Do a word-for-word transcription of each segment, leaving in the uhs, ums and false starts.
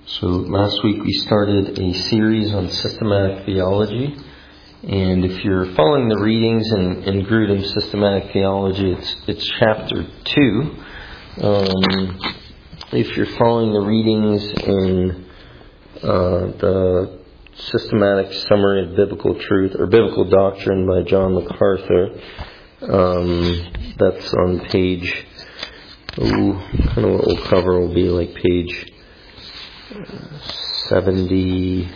So last week we started a series on systematic theology, and if you're following the readings in, in Grudem's Systematic Theology, it's it's chapter two. Um, if you're following the readings in uh, the Systematic Summary of Biblical Truth or Biblical Doctrine by John MacArthur, um, that's on page. Ooh, kind of what we'll cover will be like page seventy,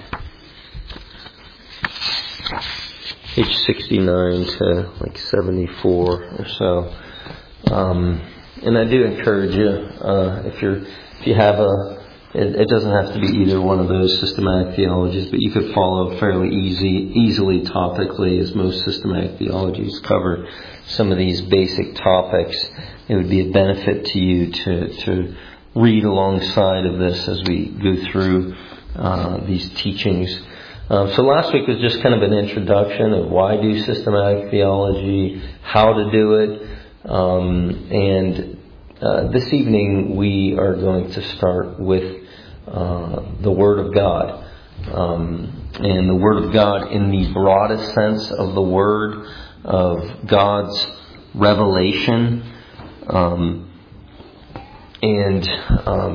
page sixty-nine to like seventy-four or so. Um, and I do encourage you, uh, if you're, if you have a, it, it doesn't have to be either one of those systematic theologies, but you could follow fairly easy, easily topically, as most systematic theologies cover some of these basic topics. It would be a benefit to you to to. read alongside of this as we go through uh, these teachings. Um, so last week was just kind of an introduction of why do systematic theology, how to do it, um, and uh, this evening we are going to start with uh, the Word of God. Um, and the Word of God in the broadest sense of the word, of God's revelation. Um, And um,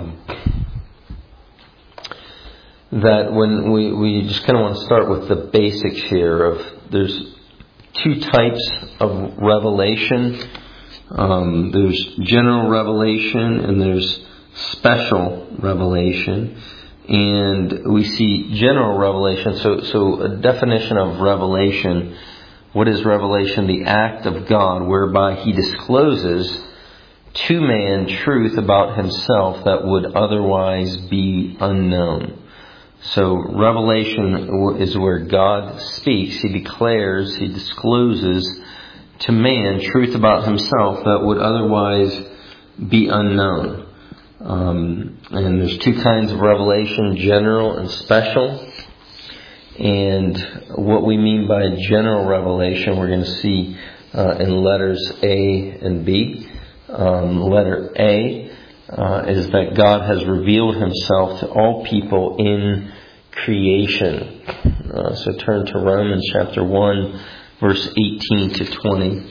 that when we, we just kind of want to start with the basics here of there's two types of revelation. Um, there's general revelation and there's special revelation. And we see general revelation. So, so a definition of revelation. What is revelation? The act of God whereby He discloses to man truth about himself that would otherwise be unknown. So revelation is where God speaks. He declares, He discloses to man truth about himself that would otherwise be unknown. Um, and there's two kinds of revelation, general and special. And what we mean by general revelation, we're going to see uh, in letters A and B. Um, letter A uh, is that God has revealed Himself to all people in creation. Uh, so turn to Romans chapter one, verse eighteen to twenty.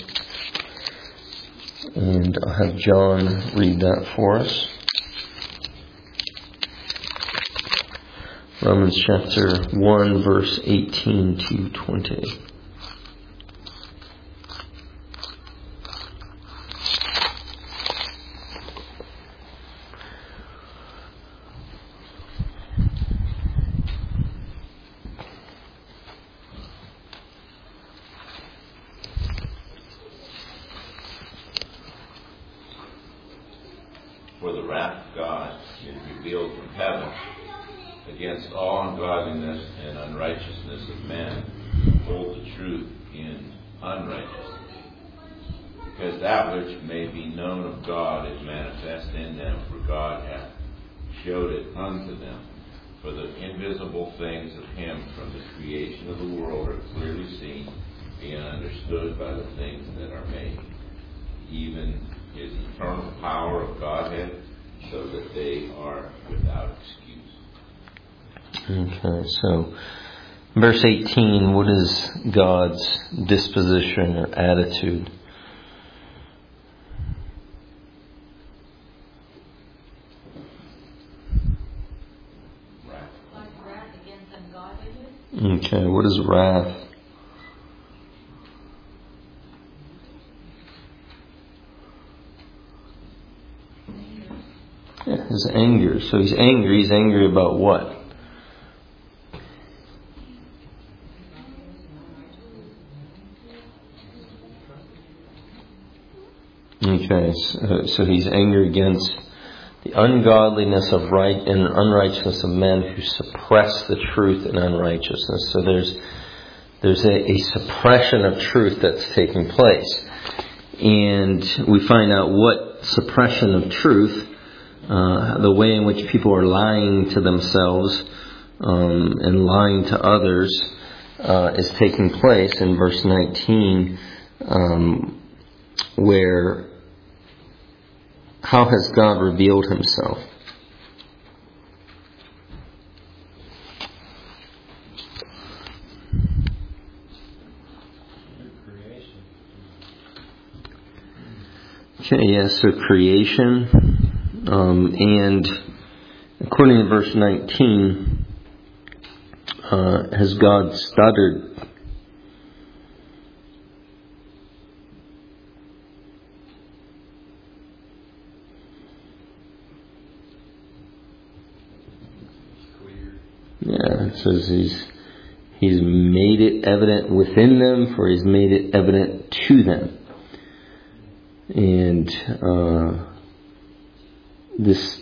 And I'll have John read that for us. Romans chapter one, verse eighteen to twenty. For the wrath of God is revealed from heaven against all ungodliness and unrighteousness of men who hold the truth in unrighteousness. Because that which may be known of God is manifest in them, for God hath showed it unto them. For the invisible things of Him from the creation of the world are clearly seen, being understood by the things that are made, even His eternal power of Godhead, so that they are without excuse. Okay, so verse eighteen, what is God's disposition or attitude? Wrath. Like wrath against ungodliness? Okay, what is wrath? Yeah, his anger. So he's angry. He's angry about what? Okay, so, so he's angry against the ungodliness of right and unrighteousness of men who suppress the truth in unrighteousness. So there's there's a, a suppression of truth that's taking place, and we find out what suppression of truth. Uh, the way in which people are lying to themselves um, and lying to others uh, is taking place in verse nineteen, um, where how has God revealed Himself? Okay, yeah, so creation. Um, and according to verse nineteen, uh, has God stuttered? Yeah, it says he's he's made it evident within them, for he's made it evident to them. And uh, this,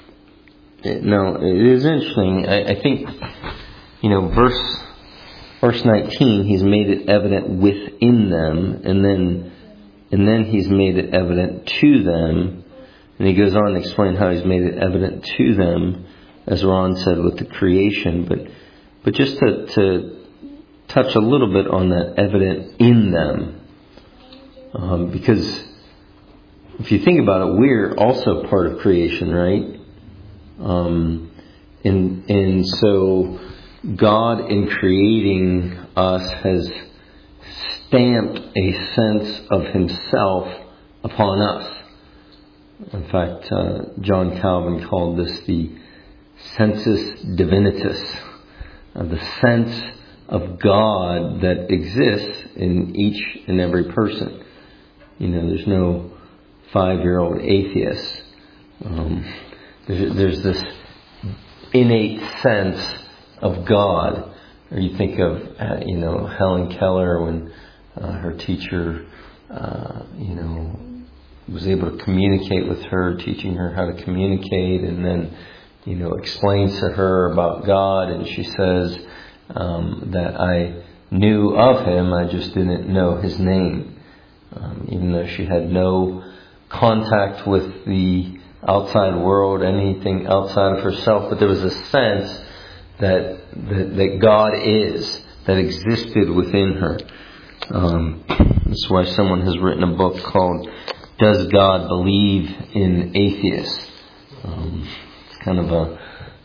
now it is interesting. I, I think, you know, verse verse nineteen, he's made it evident within them, and then and then he's made it evident to them. And he goes on to explain how he's made it evident to them, as Ron said, with the creation. But but just to, to touch a little bit on that evident in them. Um, because if you think about it, we're also part of creation, right? Um, and, and so God, in creating us, has stamped a sense of Himself upon us. In fact, uh, John Calvin called this the sensus divinitas, uh, the sense of God that exists in each and every person. You know, there's no five-year-old atheist. Um, there's, there's this innate sense of God. Or you think of, uh, you know, Helen Keller when uh, her teacher, uh, you know, was able to communicate with her, teaching her how to communicate, and then, you know, explains to her about God, and she says um, that I knew of Him, I just didn't know His name. Um, even though she had no contact with the outside world, anything outside of herself, but there was a sense that that, that God is, that existed within her. Um, that's why someone has written a book called "Does God Believe in Atheists?" Um, it's kind of a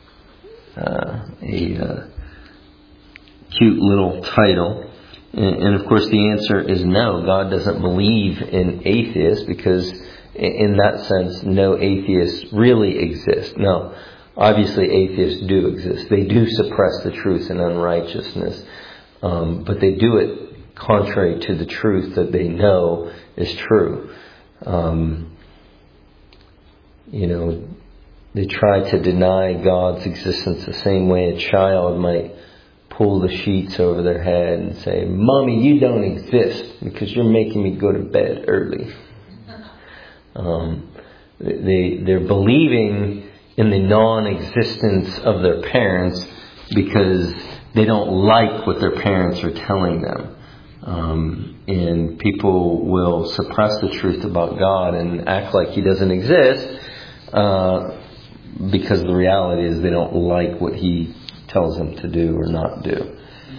uh, a uh, cute little title. And of course the answer is no. God doesn't believe in atheists, because in that sense no atheists really exist. Now, obviously atheists do exist. They do suppress the truth and unrighteousness. Um, but they do it contrary to the truth that they know is true. Um, you know, they try to deny God's existence the same way a child might pull the sheets over their head and say, "Mommy, you don't exist because you're making me go to bed early." Um, they, they're believing in the non-existence of their parents because they don't like what their parents are telling them. Um, and people will suppress the truth about God and act like He doesn't exist uh, because the reality is they don't like what He tells them to do or not do.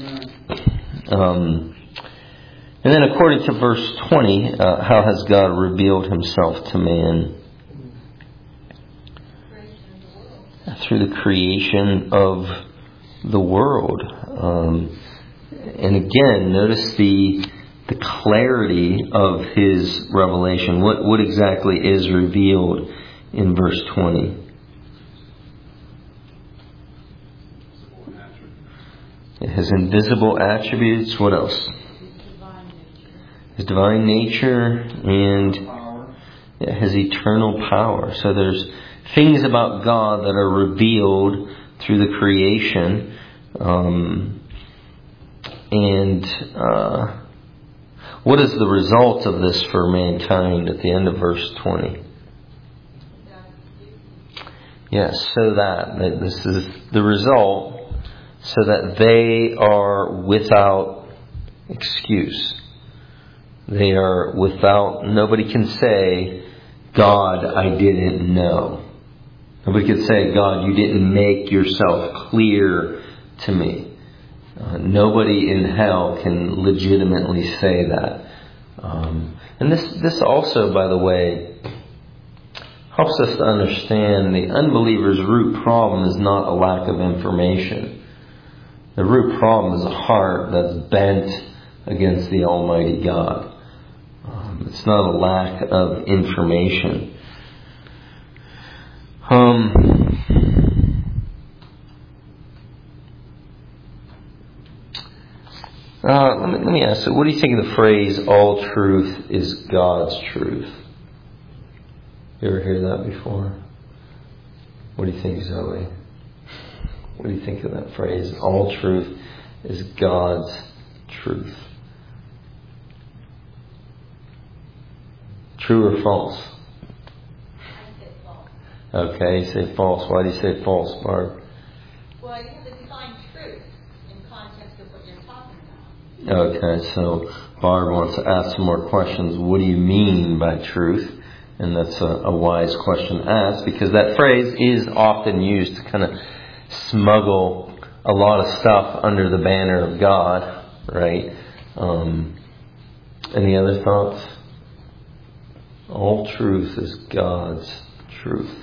Um, and then according to verse twenty, uh, how has God revealed Himself to man? Through the creation of the world. Um, and again, notice the the clarity of His revelation. What what exactly is revealed in verse twenty? His invisible attributes. What else? His divine nature and yeah, His eternal power. So there's things about God that are revealed through the creation. Um, and uh, what is the result of this for mankind at the end of verse twenty? Yes, so that, that this is the result, so that they are without excuse. They are without, nobody can say, "God, I didn't know." Nobody can say, "God, you didn't make yourself clear to me." Uh, nobody in hell can legitimately say that. Um, and this, this also, by the way, helps us to understand the unbeliever's root problem is not a lack of information. The root problem is a heart that's bent against the Almighty God. Um, Um, it's not a lack of information. Um, uh, let me, let me ask you, what do you think of the phrase, all truth is God's truth? You ever hear that before? What do you think, Zoe? What do you think of that phrase, all truth is God's truth? True or false? I say false. Okay, you say false. Why do you say false, Barb? Well, you have to define truth in context of what you're talking about. Okay, so Barb wants to ask some more questions. What do you mean by truth? And that's a, a wise question to ask, because that phrase is often used to kind of smuggle a lot of stuff under the banner of God, right? Um, any other thoughts? All truth is God's truth.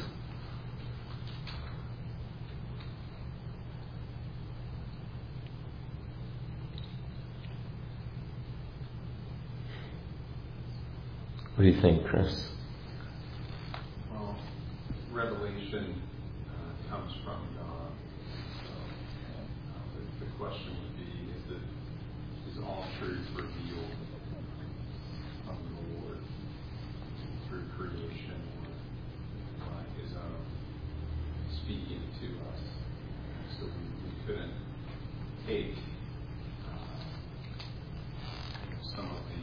What do you think, Chris? Well, revelation uh, comes from God. So uh, the, the question would be: Is it is all truth revealed from the Lord through creation, or by His own speaking to us? So we, we couldn't take uh, some of the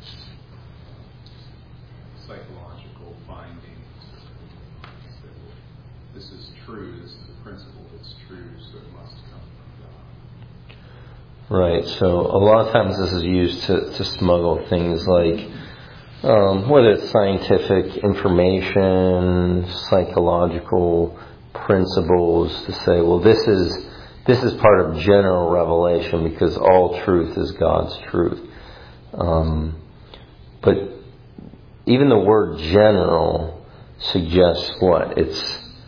psychological findings. That this is true. This is the principle that's true, so it must come from God. Right. So a lot of times this is used to, to smuggle things like, um, whether it's scientific information, psychological principles, to say, well, this is this is part of general revelation because all truth is God's truth. Um, but even the word general suggests what? It's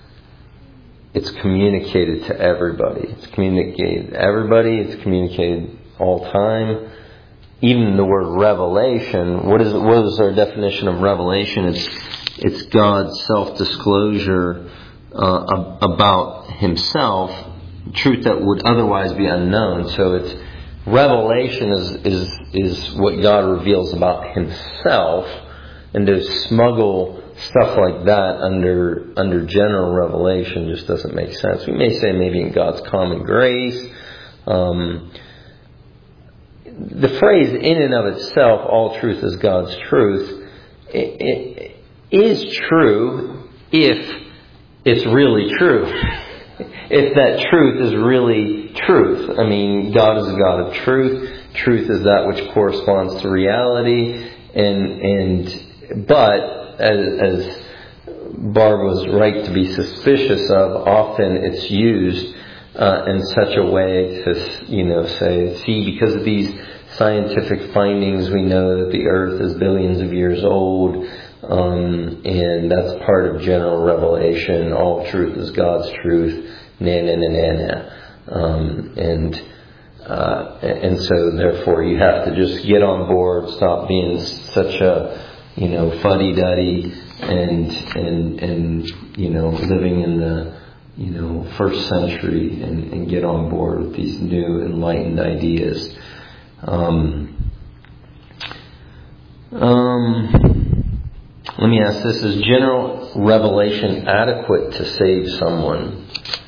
it's communicated to everybody. It's communicated to everybody. It's communicated all time. Even the word revelation, what is what is our definition of revelation? It's it's God's self-disclosure uh, about Himself, truth that would otherwise be unknown. So it's revelation is is is what God reveals about Himself. And to smuggle stuff like that under under general revelation just doesn't make sense. We may say maybe in God's common grace. Um, the phrase in and of itself, all truth is God's truth, it, it is true if it's really true. If that truth is really truth. I mean, God is a God of truth. Truth is that which corresponds to reality. And and But, as, as Barb was right to be suspicious of, often it's used uh, in such a way to, you know, say, see, because of these scientific findings, we know that the earth is billions of years old, um, and that's part of general revelation. All truth is God's truth. Na na na na na. Um, and uh, and so, therefore, you have to just get on board, stop being such a you know, fuddy-duddy and, and, and, you know, living in the, you know, first century and, and get on board with these new enlightened ideas. Um, um, let me ask this, is general revelation adequate to save someone?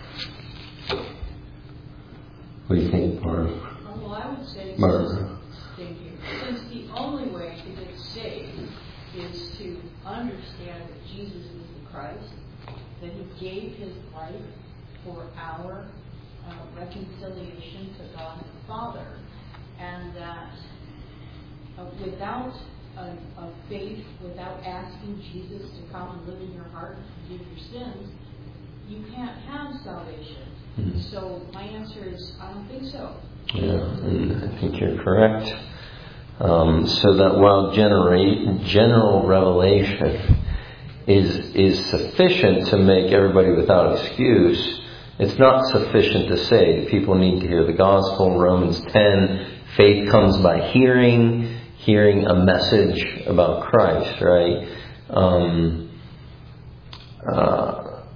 What do you think, Barb? Well, I would say, Barb. thank you, since the only way to get saved is to understand that Jesus is the Christ, that He gave His life for our uh, reconciliation to God the Father, and that uh, without a, a faith, without asking Jesus to come and live in your heart and forgive your sins, you can't have salvation. Mm-hmm. So my answer is, I don't think so. Yeah, and I think you're correct. Um, so that while generate, general revelation is is sufficient to make everybody without excuse, it's not sufficient to say people need to hear the gospel. Romans ten, faith comes by hearing, hearing a message about Christ, right? Um, uh,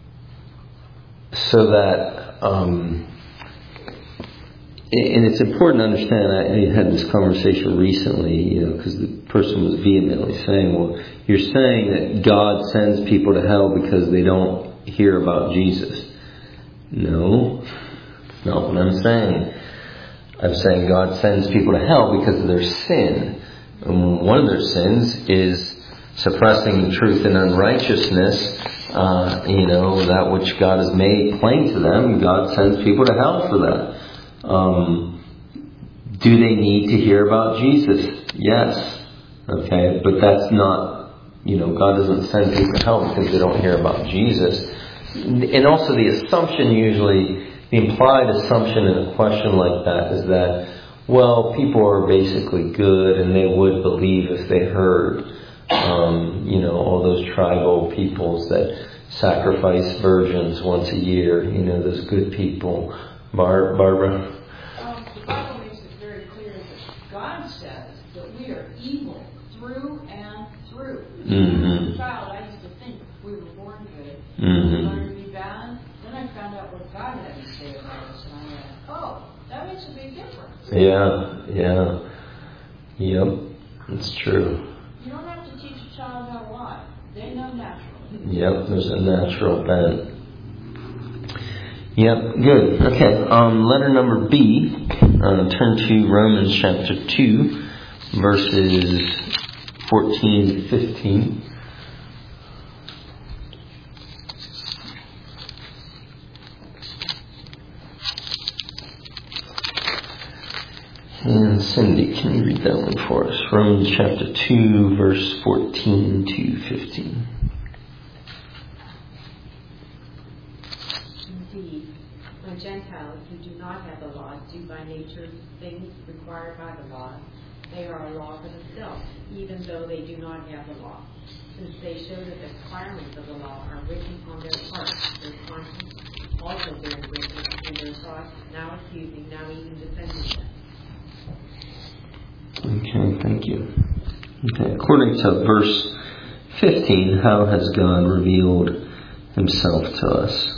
so that, um, and it's important to understand, I, I had this conversation recently, you know, because the person was vehemently saying, well, you're saying that God sends people to hell because they don't hear about Jesus. No, that's not what I'm saying. I'm saying God sends people to hell because of their sin. And one of their sins is suppressing the truth in unrighteousness. Uh, you know, that which God has made plain to them. God sends people to hell for that. Um, do they need to hear about Jesus? Yes. Okay, but that's not, you know, God doesn't send people to hell because they don't hear about Jesus. And also the assumption usually, the implied assumption in a question like that is that, well, people are basically good and they would believe if they heard. Um, you know, all those tribal peoples that sacrifice virgins once a year, you know, those good people. Bar- Barbara? Um, the Bible makes it very clear that God says that we are evil through and through. Mm-hmm. As a child, I used to think we were born good. Mm-hmm. We learned to be bad. Then I found out what God had to say about us, and I went, oh, that makes a big difference. Yeah, yeah. Yep, it's true. You don't have to teach a child how to lie. They know naturally. Yep, there's a natural bent. Yep, good. Okay, um, letter number B. Uh, turn to Romans chapter two, verses fourteen to fifteen. And Cindy, can you read that one for us? Romans chapter two, verse fourteen to fifteen. Indeed, when Gentiles who do not have the law do by nature things required by the law, they are a law for themselves, even though they do not have the law, since they show that the requirements of the law are written on their hearts, their conscience also bearing witness, and their thoughts now accusing, now even defending them. Okay, thank you. Okay, according to verse fifteen, how has God revealed Himself to us?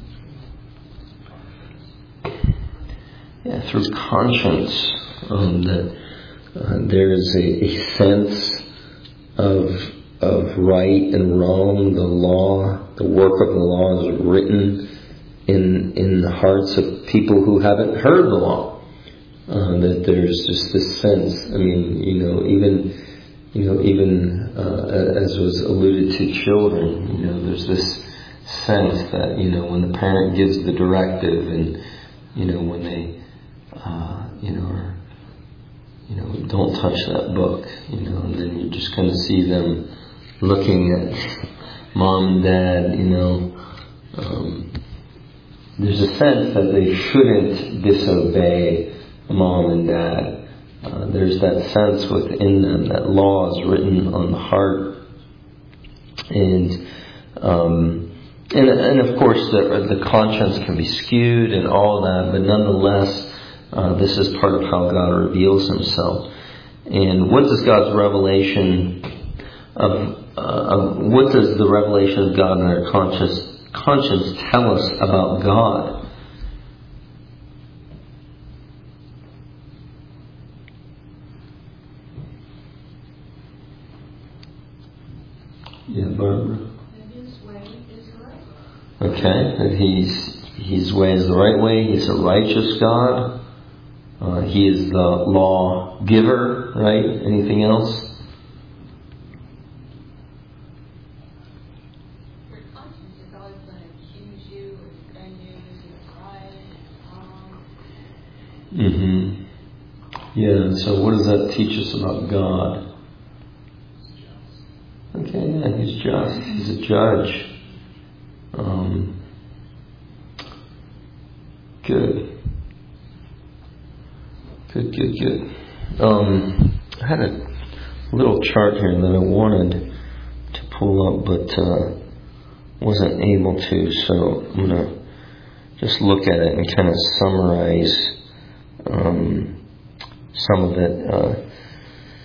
Yeah, through conscience. Um, that uh, there is a, a sense of of right and wrong. The law, the work of the law, is written in in the hearts of people who haven't heard the law. Uh, that there's just this sense. I mean, you know, even you know, even uh, as was alluded to, children. You know, there's this sense that, you know, when the parent gives the directive, and you know, when they uh, you know, are, you know, don't touch that book. You know, and then you just kind of see them looking at mom and dad. You know, um, there's a sense that they shouldn't disobey mom and dad. Uh, there's that sense within them that law is written on the heart, and um, and, and of course the, the conscience can be skewed and all that, but nonetheless, uh, this is part of how God reveals Himself. And what does God's revelation of, uh, of what does the revelation of God in our conscience conscience tell us about God? Yeah, Barbara. And His way is the right way. Okay, that He's His way is the right way. He's a righteous God. Uh, he is the law giver, right? Anything else? Your conscience is always going to accuse you and defend you as you're right and wrong. Mm-hmm. Yeah. So, what does that teach us about God? Okay, yeah, He's just. He's a judge. Um, good. Good, good, good. Um, I had a little chart here that I wanted to pull up, but uh, wasn't able to. So I'm gonna just look at it and kind of summarize um, some of it. Uh,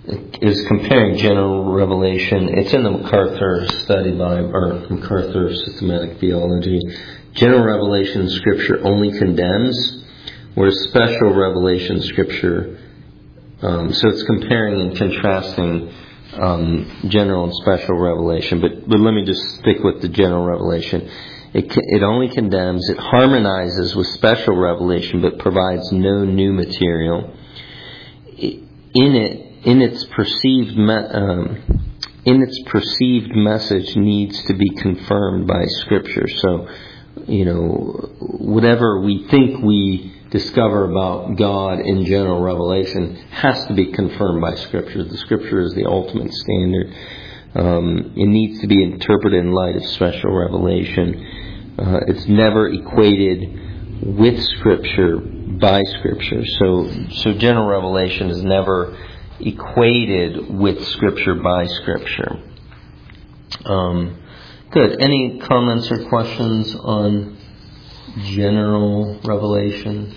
is comparing general revelation. It's in the MacArthur study by, or MacArthur Systematic Theology. General revelation Scripture only condemns, whereas special revelation Scripture, um, so it's comparing and contrasting um, general and special revelation. But but let me just stick with the general revelation. It it only condemns. It harmonizes with special revelation, but provides no new material. In it, in its perceived me, um, in its perceived message, needs to be confirmed by Scripture. So, you know, whatever we think we discover about God in general revelation has to be confirmed by Scripture. The Scripture is the ultimate standard. Um, it needs to be interpreted in light of special revelation. Uh, it's never equated with Scripture by Scripture. So, so general revelation is never equated with Scripture by Scripture. Um, good. Any comments or questions on general revelation?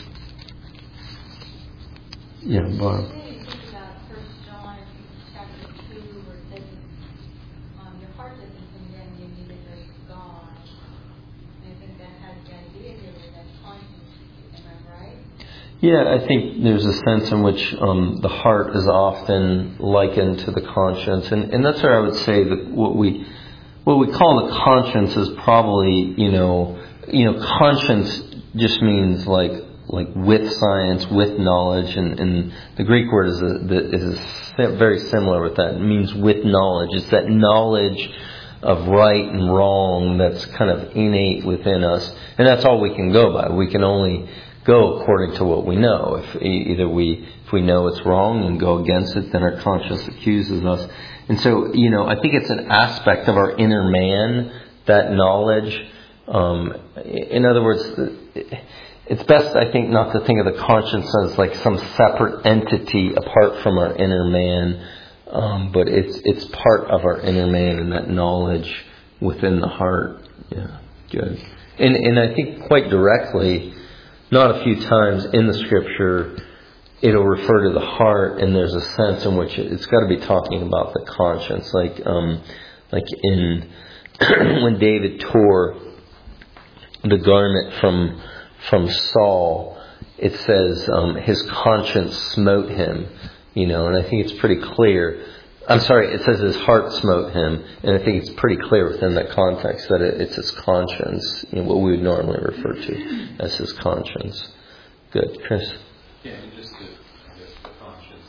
Yeah, Barb. What do you think about First John chapter two, where it says, um, your heart doesn't condemn you, neither does God. And I think that has the idea here with that conscience. Am I right? Yeah, I think there's a sense in which um, the heart is often likened to the conscience, and, and that's where I would say that what we what we call the conscience is probably, you know, you know, conscience just means like like with science, with knowledge, and, and the Greek word is a, is a very similar with that. It means with knowledge. It's that knowledge of right and wrong that's kind of innate within us, and that's all we can go by. We can only go according to what we know. If either we if we know it's wrong and go against it, then our conscience accuses us. And so, you know, I think it's an aspect of our inner man, that knowledge. Um, in other words, it's best, I think, not to think of the conscience as like some separate entity apart from our inner man, um, but it's it's part of our inner man and that knowledge within the heart. Yeah, good. And and I think quite directly, not a few times in the Scripture, it'll refer to the heart, and there's a sense in which it's got to be talking about the conscience, like um, like in when David tore the garment from from Saul, it says um, his conscience smote him, you know, and I think it's pretty clear. I'm sorry, it says his heart smote him, and I think it's pretty clear within that context that it, it's his conscience, you know, what we would normally refer to as his conscience. Good, Chris. Yeah, and just that, I guess the conscience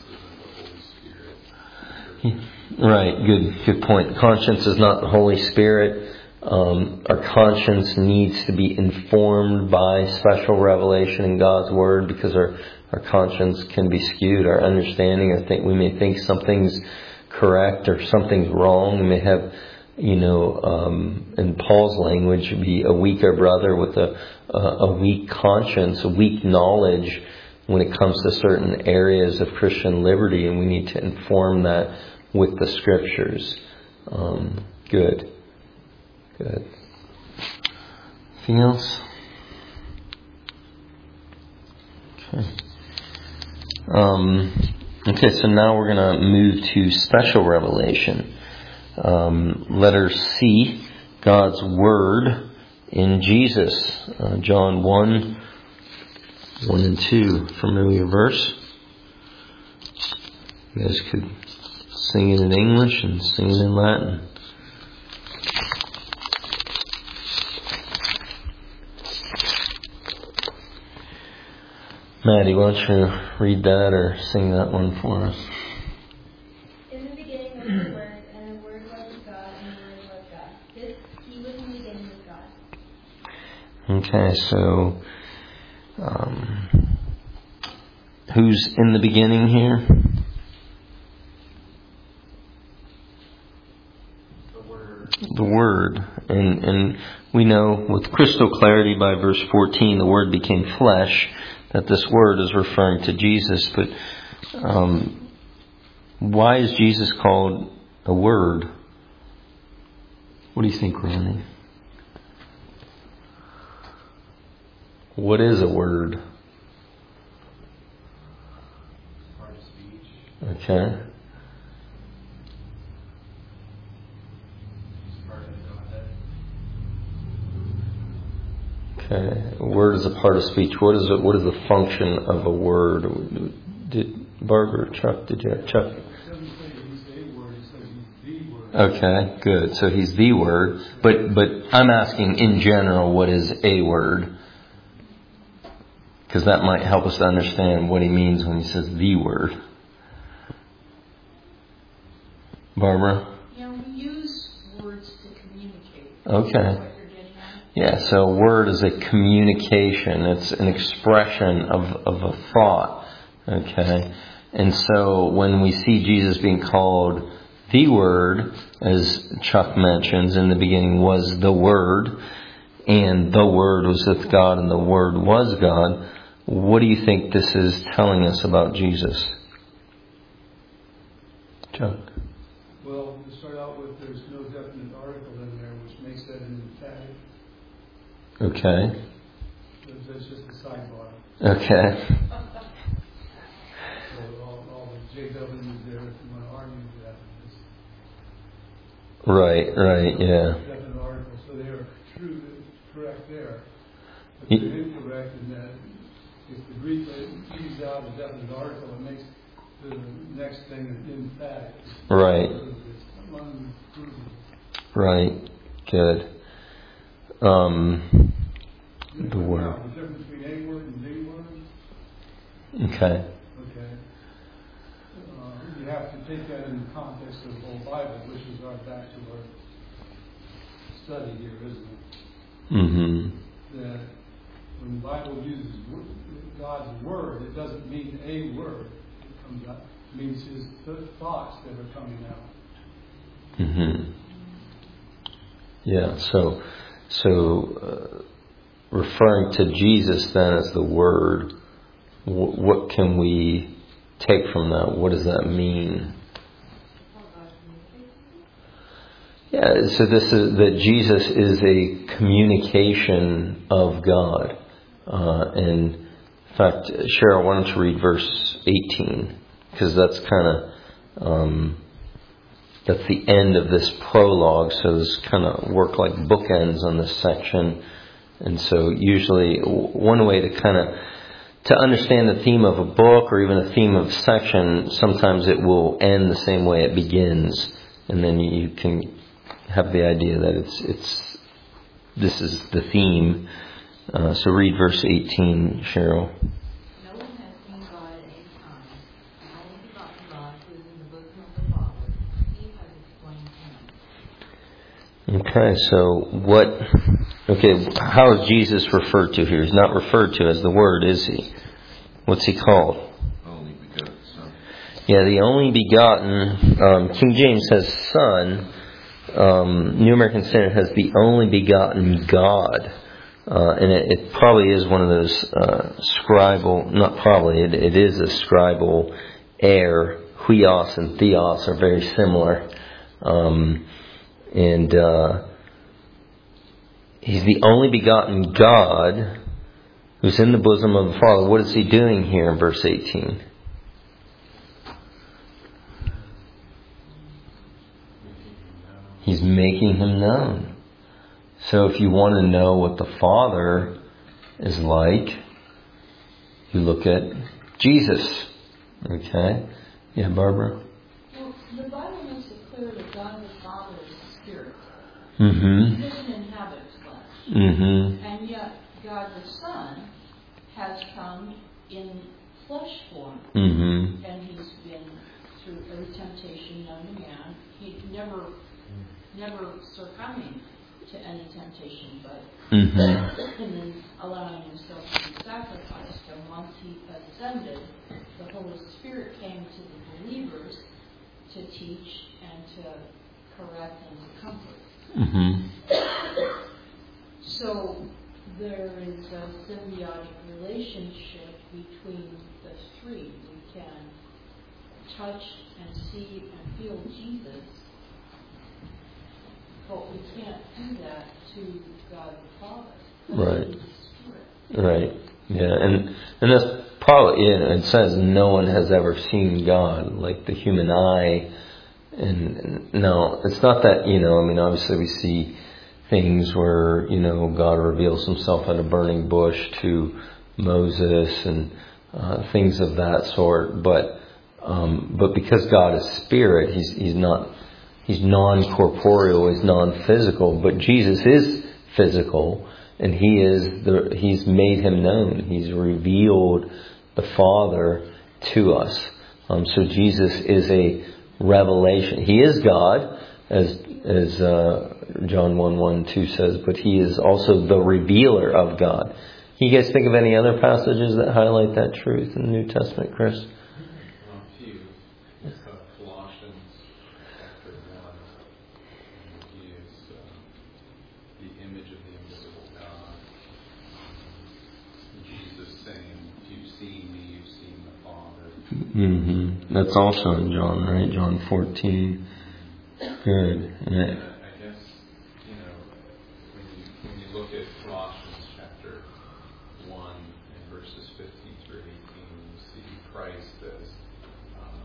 isn't the Holy Spirit. Right, good, good point. Conscience is not the Holy Spirit. Um, our conscience needs to be informed by special revelation in God's Word, because our, our conscience can be skewed. Our understanding, I think we may think something's correct or something's wrong. We may have, you know, um, in Paul's language, be a weaker brother with a, a, a weak conscience, a weak knowledge when it comes to certain areas of Christian liberty, and we need to inform that with the Scriptures. Um, good. Good. Anything else? Okay. Um, okay, so now we're going to move to special revelation. Um, letter C, God's Word in Jesus. Uh, John one, one and two. Familiar verse. You guys could sing it in English and sing it in Latin. Maddie, why don't you read that or sing that one for us? In the beginning was the Word, and the Word was with God, and the Word was God. This, He was in the beginning with God. Okay, so um, who's in the beginning here? The Word. The Word. And, and we know with crystal clarity by verse fourteen, the Word became flesh, that this Word is referring to Jesus. But um, why is Jesus called a Word? What do you think, Randy? What is a word? Part of speech. Okay. Okay. A word is a part of speech. What is it? What is the function of a word? Did Barbara, Chuck? Did you have Chuck? Okay, good. So he's the word, but but I'm asking in general, what is a word? Because that might help us to understand what he means when he says the word. Barbara? Yeah, we use words to communicate. Okay. Yeah, so a word is a communication. It's an expression of, of a thought. Okay? And so when we see Jesus being called the Word, as Chuck mentions in the beginning, was the Word, and the Word was with God, and the Word was God, what do you think this is telling us about Jesus? Chuck? Well, to start out with, there's no definite article in there, which makes that an emphatic. Okay. That's just a sidebar. Okay. So all, all the J Ws there, if you want to argue that. Right, right, yeah. Definite article, so they are true, correct there. But they're incorrect in that if the Greek leaves out a definite article, it makes the next thing an emphatic. Right. Right. Good. Um, the word. The difference between a word and the word. Okay. Okay. Uh, you have to take that in the context of the whole Bible, which is our back to our study here, isn't it? Mm-hmm. That when the Bible uses God's word, it doesn't mean a word that comes out. It means His thoughts that are coming out. Mm-hmm. Yeah. So, so uh, referring to Jesus then as the Word, w- what can we take from that? What does that mean? Yeah. So this is that Jesus is a communication of God, uh, and in fact, Cheryl, why don't you read verse eighteen? Because that's kind of um, that's the end of this prologue. So it's kind of work like bookends on this section. And so usually one way to kind of to understand the theme of a book or even a theme of section, sometimes it will end the same way it begins, and then you can have the idea that it's it's this is the theme. Uh, so read verse eighteen, Cheryl. No one has seen God at any time. The only begotten God who is in the bosom of the Father, He has explained him. Okay, so what, okay, how is Jesus referred to here? He's not referred to as the Word, is he? What's he called? Only begotten Son. Yeah, the only begotten, um, King James says Son, um, New American Standard has the only begotten God. Uh, and it, it probably is one of those uh, scribal, not probably, it, it is a scribal error. Huios and theos are very similar. Um, and uh, He's the only begotten God who's in the bosom of the Father. What is He doing here in verse eighteen? He's making Him known. So if you want to know what the Father is like, you look at Jesus. Okay? Yeah, Barbara? Well, the Bible makes it clear that God the Father is a spirit. Mm-hmm. He doesn't inhabit flesh. Mm-hmm. And yet, God the Son has come in flesh form. Mm-hmm. And He's been through every temptation known to man. He never, never succumbing to any temptation, but Mm-hmm. and then allowing Himself to be sacrificed. And once He ascended, the Holy Spirit came to the believers to teach and to correct and to comfort. Mm-hmm. So there is a symbiotic relationship between the three. We can touch and see and feel Jesus, but we can't do that to God the Father. Right. He's a spirit. Right. Yeah, and and that's probably, yeah, it says no one has ever seen God, like the human eye. And, and no, it's not that, you know, I mean, obviously we see things where, you know, God reveals himself in a burning bush to Moses and uh, things of that sort. But um, but because God is spirit, he's he's not he's non-corporeal, he's non-physical. But Jesus is physical, and he is the he's made him known. He's revealed the Father to us. Um, so Jesus is a revelation. He is God, as as uh, John one one two says, but he is also the revealer of God. Can you guys think of any other passages that highlight that truth in the New Testament, Chris? Well, a few. It's uh, Colossians chapter one. He is uh, the image of the invisible God. Jesus saying, "If you've seen me, you've seen the Father." Mm-hmm. That's also in John, right? John fourteen. Good. Yeah. And I guess, you know, when you when you look at Colossians chapter one and verses fifteen through eighteen, you see Christ as um,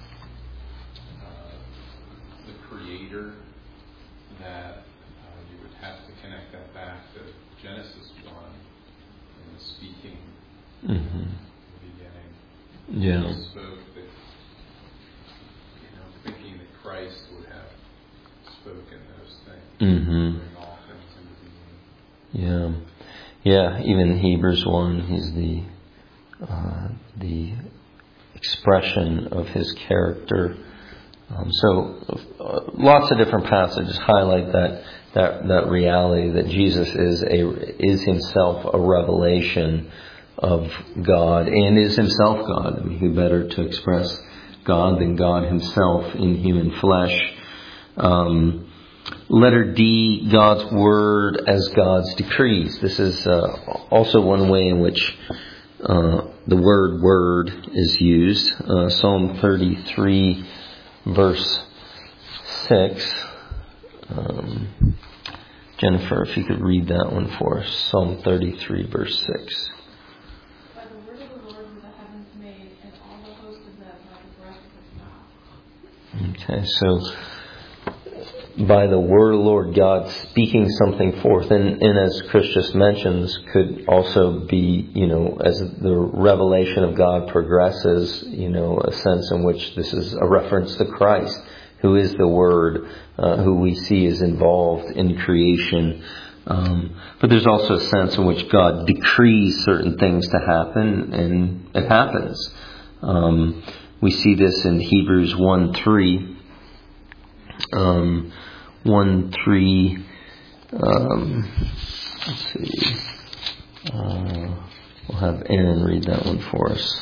uh, the Creator. That uh, you would have to connect that back to Genesis one and the speaking Mm-hmm. in the beginning. Yeah. He spoke that, you know, thinking that Christ would have spoken those things. Mm-hmm. Bring all things into being. Yeah. Yeah. Even Hebrews one, he's the uh, the expression of his character. Um, so uh, lots of different passages highlight that that that reality that Jesus is a is himself a revelation of God and is himself God. I mean, who better to express God than God himself in human flesh? Um, letter D, God's word as God's decrees. This is uh, also one way in which uh, the word word is used. Uh, Psalm thirty-three, verse six. Um, Jennifer, if you could read that one for us. Psalm thirty-three, verse six. By the word of the Lord were the heavens made, and all the host of them by the breath of his mouth. Okay, so by the word of the Lord, God speaking something forth. And, and as Chris just mentioned, this could also be, you know, as the revelation of God progresses, you know, a sense in which this is a reference to Christ, who is the Word, uh, who we see is involved in creation. Um, but there's also a sense in which God decrees certain things to happen, and it happens. Um, we see this in Hebrews one three. Um, one three. Um, let's see. Uh, we'll have Aaron read that one for us.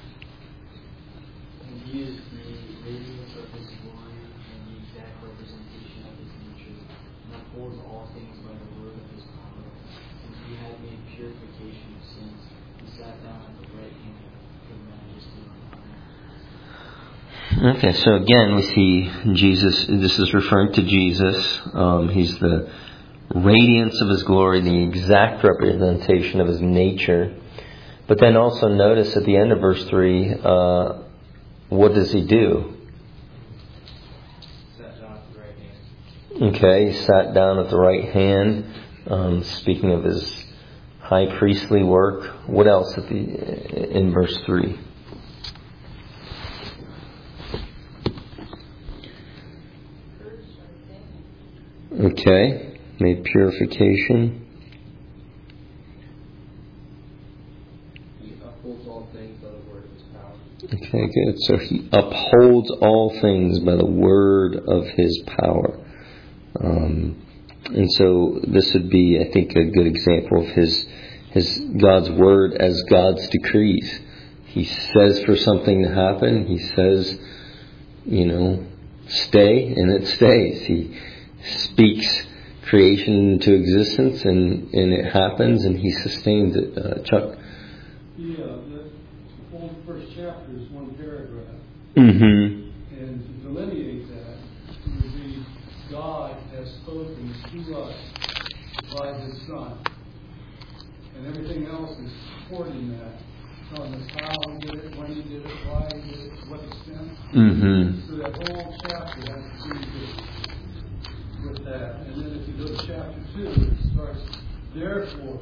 And he is the radiance of his glory and the exact representation of his nature, and upholds all things by the word of his power. And he had made purification of sins, and sat down at the right hand of majesty on high. Okay, so again we see Jesus, this is referring to Jesus. Um, he's the radiance of his glory, the exact representation of his nature. But then also notice at the end of verse three, uh, what does he do? Sat down at the right hand. Okay, he sat down at the right hand. Um, speaking of his high priestly work, what else at the in verse three? Okay, made purification. He upholds all things by the word of his power. Okay, good. So he upholds all things by the word of his power. Um, and so this would be, I think, a good example of his his God's word as God's decrees. He says for something to happen, he says, you know, stay, and it stays. He speaks creation into existence, and, and it happens, and he sustains it. Uh, Chuck? Yeah, the whole first chapter is one paragraph. Mm-hmm. And to delineate that, it would be God has spoken to us by his Son. And everything else is supporting that. Telling us how he did it, when he did it, why he did it, to what extent. Mm-hmm. So that whole chapter has to do with with that. And then if you go to chapter two, it starts, therefore,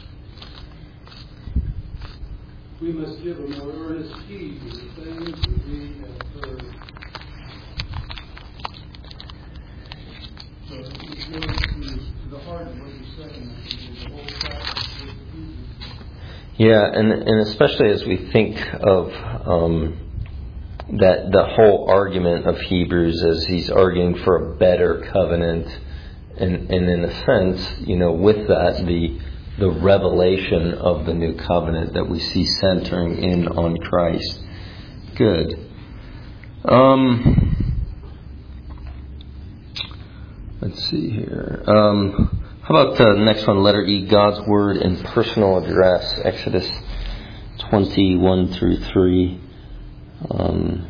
we must give a more earnest heed to the things that we have heard. So it goes to, to the heart of what you're saying. I think the whole chapter. Yeah, and and especially as we think of um, that the whole argument of Hebrews as he's arguing for a better covenant, and and in a sense, you know, with that the the revelation of the new covenant that we see centering in on Christ. Good. Um, let's see here. Um, how about the next one, letter E, God's Word and personal address, Exodus twenty-one through three. Um,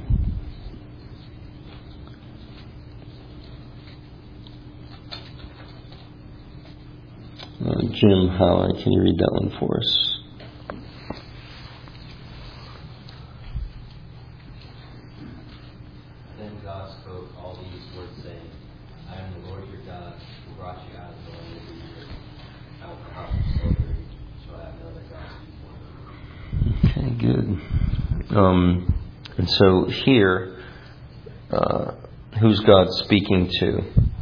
Uh, Jim Howard, can you read that one for us? Then God spoke all these words, saying, I am the Lord your God, who brought you out of the land of Egypt. I will cut off your children, so I have no other gods before you. Okay, good. Um, and so here, uh, who's God speaking to?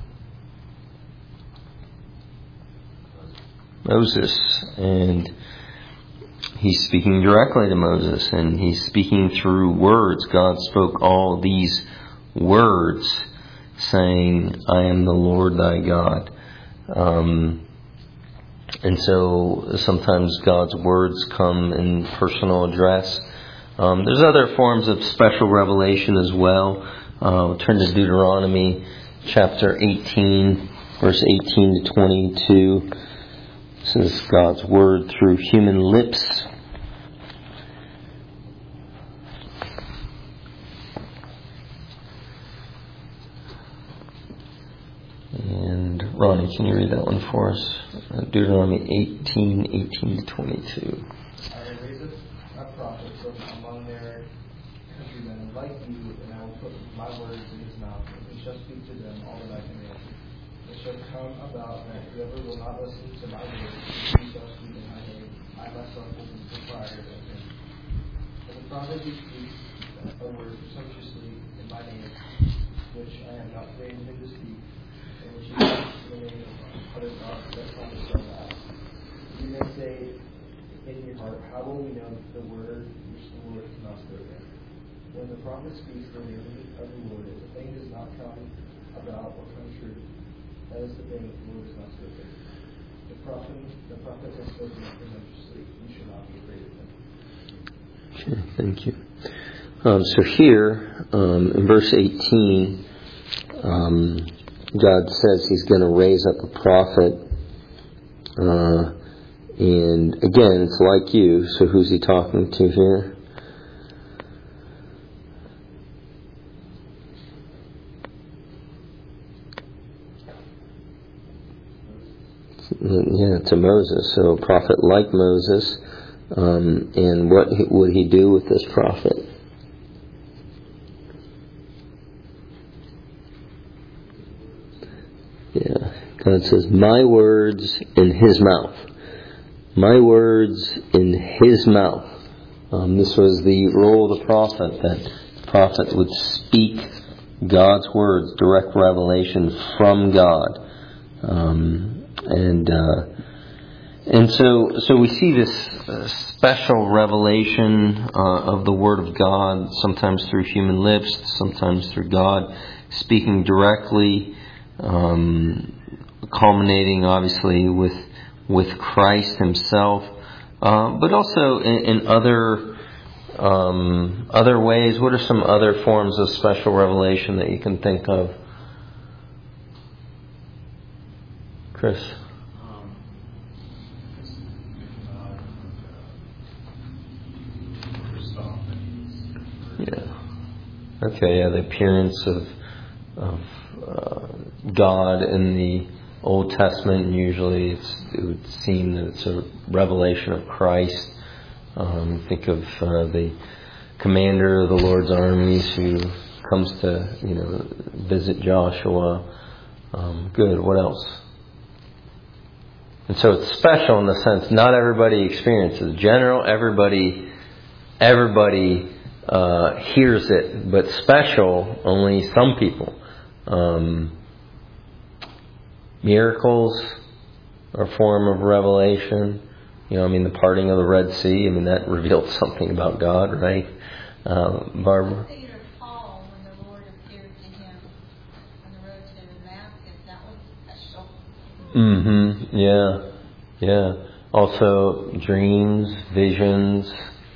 Moses, and he's speaking directly to Moses, and he's speaking through words. God spoke all these words, saying, I am the Lord thy God. Um, and so sometimes God's words come in personal address. Um, there's other forms of special revelation as well. Uh, we'll turn to Deuteronomy chapter eighteen, verse eighteen to twenty-two. This is God's Word through human lips. And Ronnie, can you read that one for us? Uh, Deuteronomy eighteen, eighteen to twenty-two. I will raise up a prophet from among their countrymen like you, and I will put my words in his mouth, and he shall speak to them all that I command. It shall come about that whoever will not listen to my words, he shall speak in my name. I myself will be required of him. And the prophet who speaks a word presumptuously in my name, which I have not commanded him to speak, and which he speaks in the name of other gods, that prophet shall die. You may say in your heart, how will we know the word which the Lord has not spoken? When the prophet speaks the name of the Lord, if the thing does not come about or come true, that is the thing the Lord has not spoken. The prophet, the prophet has spoken presumptuously. You should not be afraid of him. Okay, thank you. Um, so here, um, in verse eighteen, um, God says He's going to raise up a prophet. Uh, and again, it's like you. So who's He talking to here? Yeah, to Moses. So a prophet like Moses. Um, and what would he do with this prophet? Yeah, God says, my words in his mouth. My words in his mouth. Um, this was the role of the prophet, that the prophet would speak God's words, direct revelation from God. Um, and uh, and so so we see this uh, special revelation uh, of the Word of God, sometimes through human lips, sometimes through God speaking directly, um, culminating obviously with with Christ Himself, uh, but also in, in other um, other ways. What are some other forms of special revelation that you can think of, Chris? Um, uh, yeah. Okay. Yeah. The appearance of of uh, God in the Old Testament, and usually it's, it would seem that it's a revelation of Christ. Um, think of uh, the commander of the Lord's armies who comes to, you know, visit Joshua. Um, good. What else? And so it's special in the sense not everybody experiences. General, everybody, everybody uh, hears it, but special, only some people. Um, miracles are a form of revelation. You know, I mean, the parting of the Red Sea. I mean, that revealed something about God, right? Uh, Barbara. Peter Paul, when the Lord appeared to him on the road to Damascus, that was special. Mm-hmm. Yeah. Yeah. Also, dreams, visions.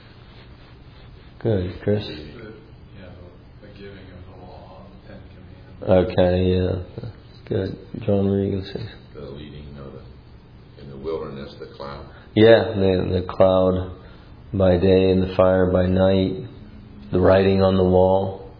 Good, Chris. The, yeah, the, the giving of the law, the Ten Commandments. Okay. Yeah. Good. John, what were you going to say? The leading of the, in the wilderness, the cloud. Yeah, the the cloud by day and the fire by night. The writing on the wall.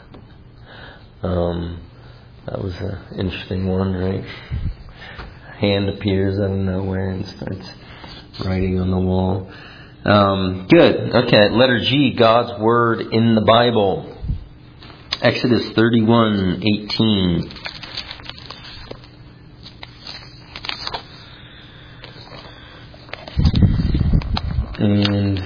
Um, that was an interesting one, right? Hand appears out of nowhere and starts writing on the wall. Um, good. Okay, letter G, God's Word in the Bible. Exodus thirty-one eighteen. And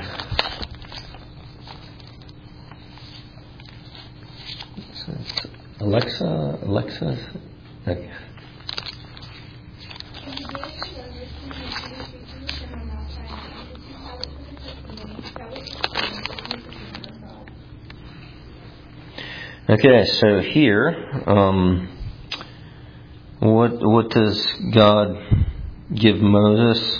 Alexa, Alexa, okay. Okay, so here, um, what what does God give Moses?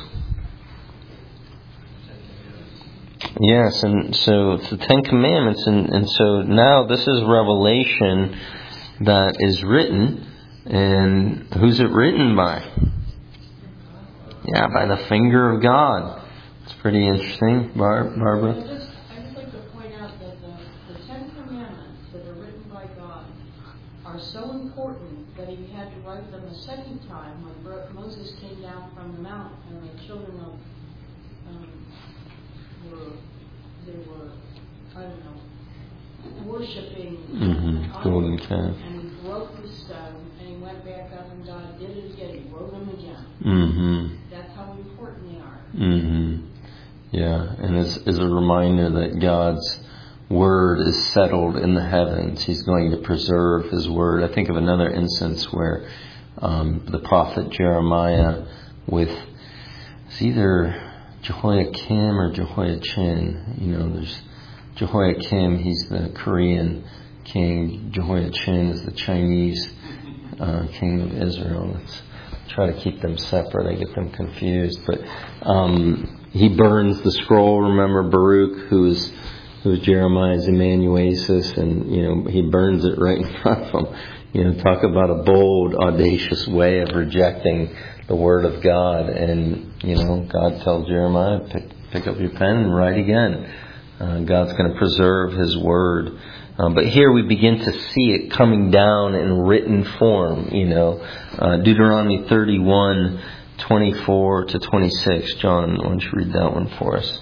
Yes, and so it's the Ten Commandments, and, and so now this is revelation that is written, and who's it written by? Yeah, by the finger of God. It's pretty interesting, Bar- Barbara. I just, I just like to point out that the, the Ten Commandments that are written by God are so important that He had to write them a second time when Bro- Moses came down from the mount and the children of um, were they were I don't know worshiping Mm-hmm. Golden calf. and He broke the stone and He went back up and God did it again. He wrote them again. Mm-hmm. That's how important they are. Mm-hmm. Yeah, and as, as a reminder that God's Word is settled in the heavens. He's going to preserve His Word. I think of another instance where um, the prophet Jeremiah with it's either Jehoiakim or Jehoiachin. You know, there's Jehoiakim, he's the Korean king. Jehoiachin is the Chinese uh, king of Israel. Let's try to keep them separate. I get them confused. But um, he burns the scroll. Remember Baruch, who is who is Jeremiah's amanuensis, and you know he burns it right in front of him. You know, talk about a bold, audacious way of rejecting the Word of God. And you know, God tells Jeremiah, pick, pick up your pen and write again. Uh, God's going to preserve His Word. Um, but here we begin to see it coming down in written form, you know. Uh, Deuteronomy thirty-one, twenty-four to twenty-six. John, why don't you read that one for us?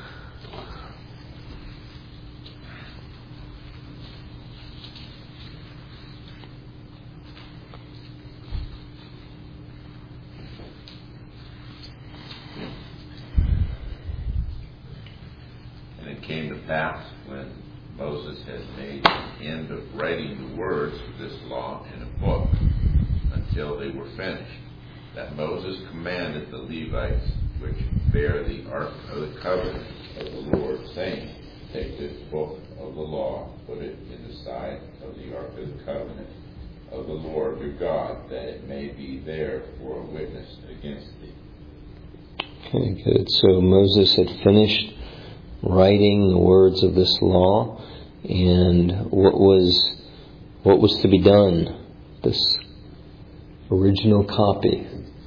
And it came to pass when Moses had made an end of writing the words of this law in a book until they were finished, that Moses commanded the Levites which bear the ark of the covenant of the Lord, saying, take this book of the law, put it in the side of the ark of the covenant of the Lord your God, that it may be there for a witness against thee. Okay, good. So Moses had finished writing the words of this law, and what was what was to be done? This original copy.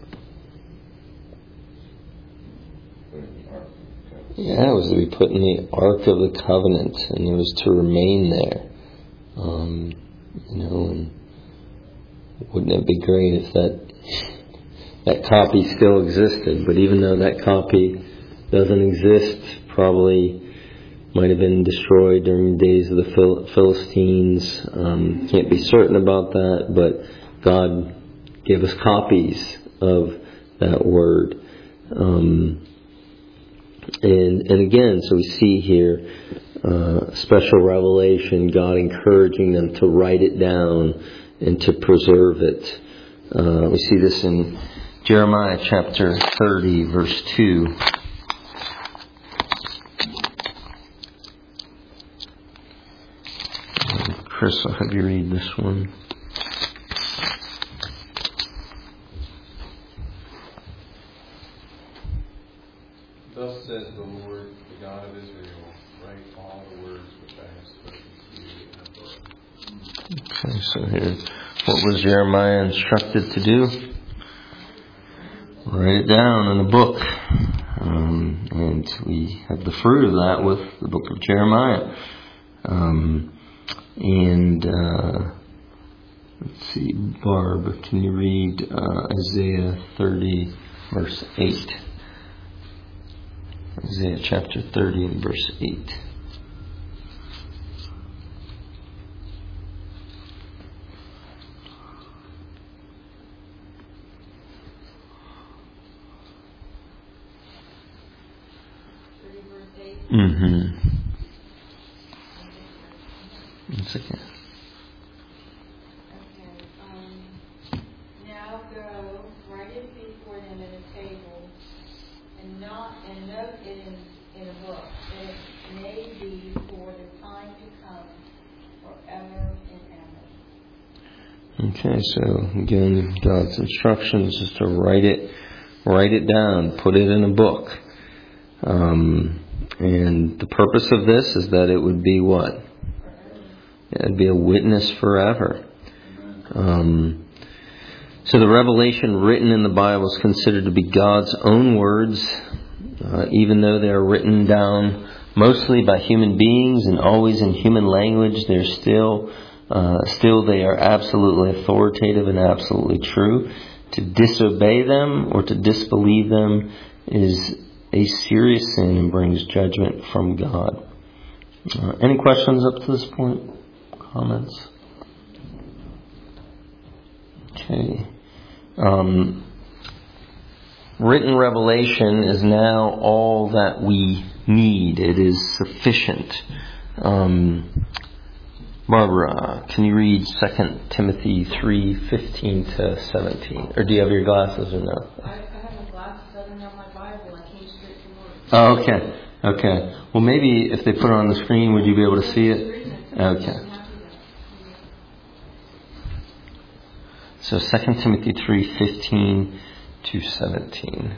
Yeah, it was to be put in the Ark of the Covenant, and it was to remain there. Um, you know, and wouldn't it be great if that that copy still existed? But even though that copy doesn't exist, probably might have been destroyed during the days of the Phil- Philistines. Um, can't be certain about that, but God gave us copies of that word. Um, and and again, so we see here uh, special revelation, God encouraging them to write it down and to preserve it. Uh, we see this in Jeremiah chapter thirty, verse two. Chris, I'll have you read this one. Thus says the Lord, the God of Israel, write all the words which I have spoken to you in a book. Okay, so here, what was Jeremiah instructed to do? Write it down in a book. Um, and we have the fruit of that with the book of Jeremiah. Um, and, uh, let's see, Barb, can you read uh, Isaiah thirty, verse eight? Isaiah chapter thirty and verse eight. Mm-hmm. It's okay. Okay. Um, now go, write it before them in a table, and not and note it in, in a book, that it may be for the time to come, forever and ever. Okay, so again, God's instructions is to write it, write it down, put it in a book. Um, and the purpose of this is that it would be what? It would be a witness forever. Um, so the revelation written in the Bible is considered to be God's own words, uh, even though they are written down mostly by human beings and always in human language. They're still, uh, still they are absolutely authoritative and absolutely true. To disobey them or to disbelieve them is a serious sin and brings judgment from God. Uh, any questions up to this point? Comments? Okay. Um, written revelation is now all that we need. It is sufficient. Um, Barbara, can you read Second Timothy three fifteen to seventeen? Or do you have your glasses or no? I, I have my glasses, I don't have my Bible, I came straight from work. Oh, okay. Okay. Well, maybe if they put it on the screen, would you be able to see it? Okay. So Second Timothy three fifteen to seventeen.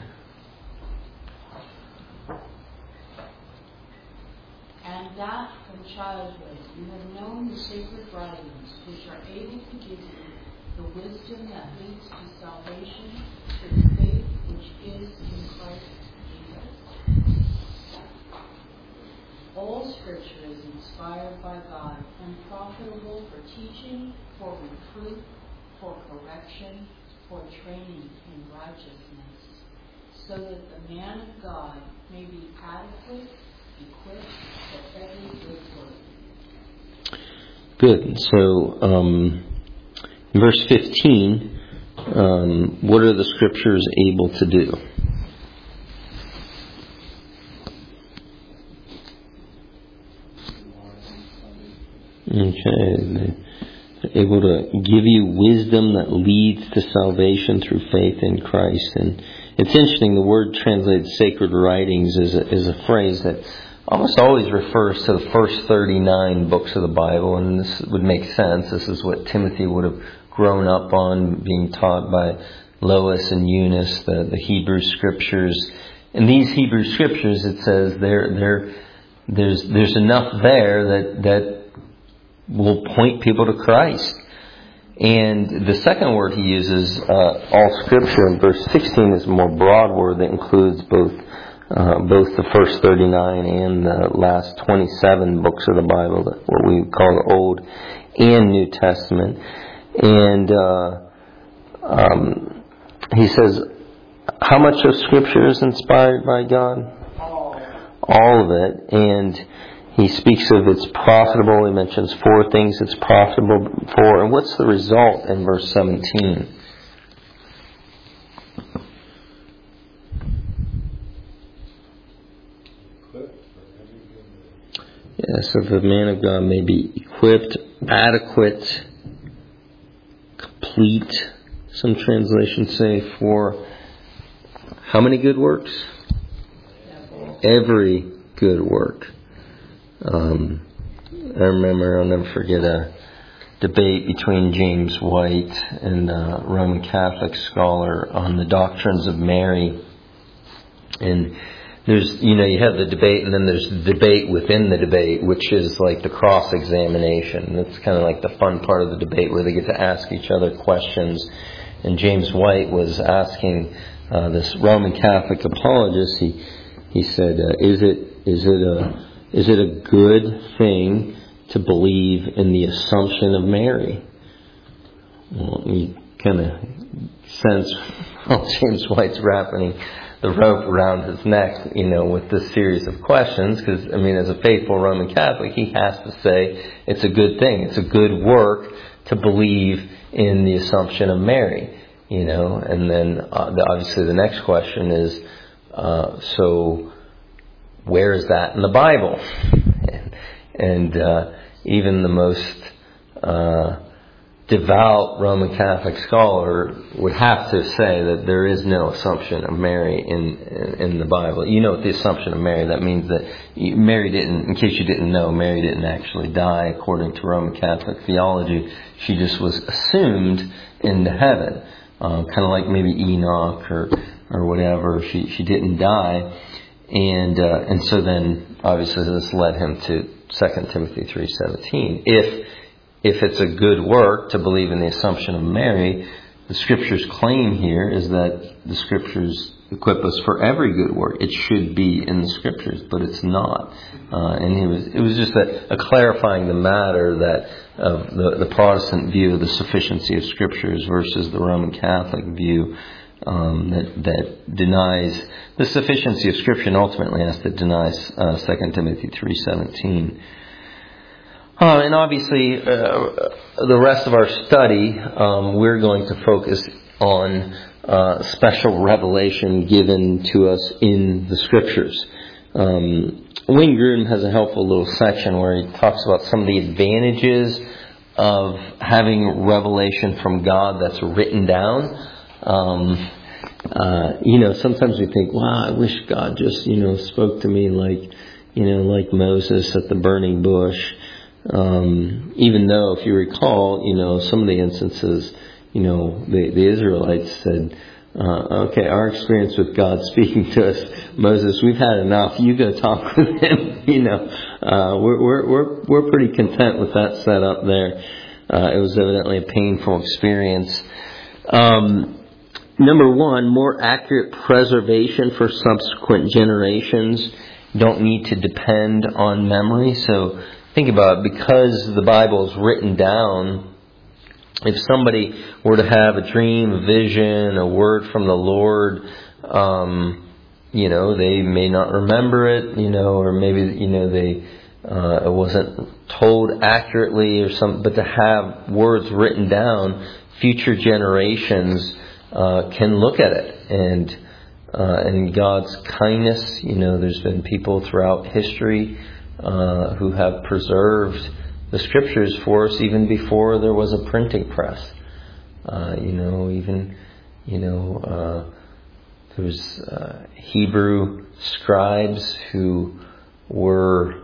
And that from childhood you have known the sacred writings, which are able to give you the wisdom that leads to salvation through faith which is in Christ Jesus. All Scripture is inspired by God and profitable for teaching, for reproof, for correction, for training in righteousness, so that the man of God may be adequate, equipped for every good work. Good. So, um, in verse fifteen, um, what are the Scriptures able to do? Okay. They're able to give you wisdom that leads to salvation through faith in Christ. And it's interesting, the word translated sacred writings is a, is a phrase that almost always refers to the first thirty-nine books of the Bible, and this would make sense. This is what Timothy would have grown up on, being taught by Lois and Eunice, the, the Hebrew Scriptures. In these Hebrew Scriptures, it says there there there's there's enough there that that will point people to Christ. And the second word he uses, uh, all Scripture, in verse sixteen, is a more broad word that includes both uh, both the first thirty-nine and the last twenty-seven books of the Bible, what we call the Old and New Testament. And uh, um, he says, how much of Scripture is inspired by God? All. All of it. And he speaks of it's profitable. He mentions four things it's profitable for. And what's the result in verse seventeen? Yeah, so the man of God may be equipped, adequate, complete. Some translations say for how many good works? Every good work. Um, I remember, I'll never forget a debate between James White and a Roman Catholic scholar on the doctrines of Mary. And there's, you know, you have the debate, and then there's the debate within the debate, which is like the cross-examination. That's kind of like the fun part of the debate where they get to ask each other questions. And James White was asking uh, this Roman Catholic apologist, he he said, uh, is it is it a is it a good thing to believe in the Assumption of Mary? Well, you kind of sense how James White's wrapping the rope around his neck, you know, with this series of questions, because, I mean, as a faithful Roman Catholic, he has to say it's a good thing. It's a good work to believe in the Assumption of Mary, you know. And then, uh, the, obviously, the next question is, uh, so where is that in the Bible? and and uh, even the most uh, devout Roman Catholic scholar would have to say that there is no Assumption of Mary in, in in the Bible. You know what the Assumption of Mary, that means that Mary didn't, in case you didn't know, Mary didn't actually die according to Roman Catholic theology. She just was assumed into heaven, um, kind of like maybe Enoch or or whatever. She she didn't die, and uh, and so then obviously this led him to Second Timothy three seventeen. If If it's a good work to believe in the Assumption of Mary, the Scripture's claim here is that the Scriptures equip us for every good work. It should be in the Scriptures, but it's not. Uh, and it was it was just a, a clarifying the matter that of the, the Protestant view of the sufficiency of Scriptures versus the Roman Catholic view um, that that denies the sufficiency of Scripture, and ultimately has to deny uh, Second Timothy three seventeen. Uh, and obviously, uh, the rest of our study, um, we're going to focus on uh, special revelation given to us in the Scriptures. Um, Wayne Grudem has a helpful little section where he talks about some of the advantages of having revelation from God that's written down. Um, uh, you know, sometimes we think, wow, I wish God just, you know, spoke to me like, you know, like Moses at the burning bush. Um, even though, if you recall, you know, some of the instances, you know, the, the Israelites said, uh, okay, our experience with God speaking to us, Moses, we've had enough. You go talk with him. you know, uh, we're, we're, we're, we're pretty content with that setup there. Uh, it was evidently a painful experience. Um, number one, more accurate preservation for subsequent generations. Don't need to depend on memory. So, think about it, because the Bible is written down, if somebody were to have a dream, a vision, a word from the Lord, um, you know, they may not remember it, you know, or maybe, you know, they, uh, it wasn't told accurately or something, but to have words written down, future generations, uh, can look at it. And, uh, and God's kindness, you know, there's been people throughout history Uh, who have preserved the Scriptures for us even before there was a printing press. Uh, you know, even, you know, uh, there was uh, Hebrew scribes who were,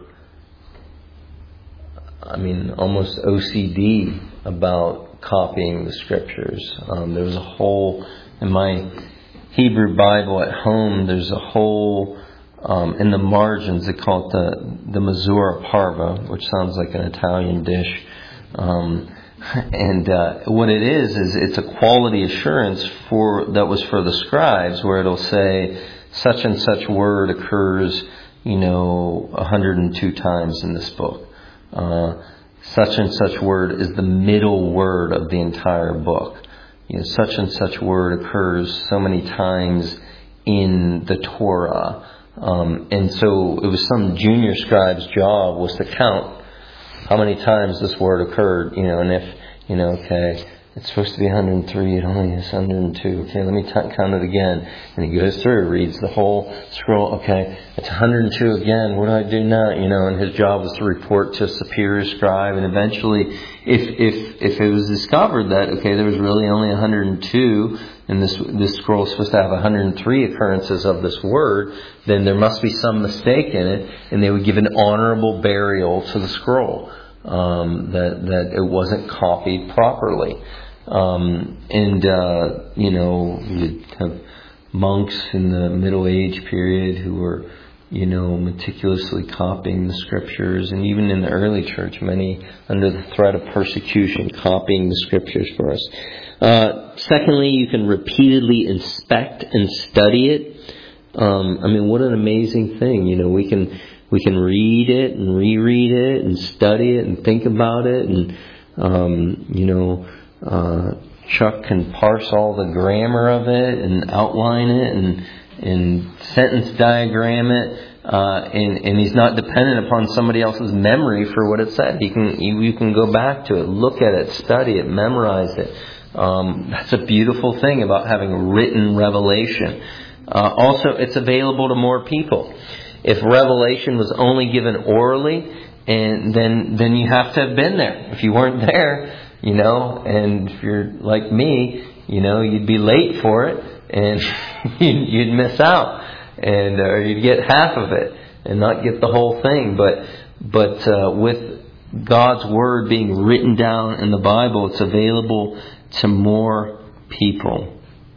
I mean, almost O C D about copying the Scriptures. Um, there was a whole, in my Hebrew Bible at home, there's a whole Um, in the margins, they call it the the Misura Parva, which sounds like an Italian dish. Um, and uh, what it is is it's a quality assurance for that was for the scribes, where it'll say such and such word occurs, you know, one hundred two times in this book. Uh, such and such word is the middle word of the entire book. You know, such and such word occurs so many times in the Torah. Um, and so it was some junior scribe's job was to count how many times this word occurred, you know, and if, you know, okay, it's supposed to be one hundred three, it only is one hundred two. Okay, let me t- count it again. And he goes through, reads the whole scroll. Okay, it's one hundred two again. What do I do now? You know, and his job was to report to a superior scribe. And eventually, if if if it was discovered that, okay, there was really only one hundred two, and this this scroll is supposed to have one hundred three occurrences of this word, then there must be some mistake in it, and they would give an honorable burial to the scroll. Um, that that it wasn't copied properly, um, and uh, you know, you'd have monks in the Middle Age period who were, you know, meticulously copying the scriptures, and even in the early church, many under the threat of persecution, copying the scriptures for us. Uh, secondly, you can repeatedly inspect and study it. Um, I mean, what an amazing thing! You know, we can. We can read it and reread it and study it and think about it. And, um, you know, uh, Chuck can parse all the grammar of it and outline it and, and sentence diagram it. Uh, and, and he's not dependent upon somebody else's memory for what it said. He can, you, you can go back to it, look at it, study it, memorize it. Um, that's a beautiful thing about having written revelation. Uh, also, it's available to more people. If revelation was only given orally, and then then you have to have been there. If you weren't there, you know, and if you're like me, you know, you'd be late for it, and you'd miss out, and or you'd get half of it and not get the whole thing. But but uh, with God's word being written down in the Bible, it's available to more people.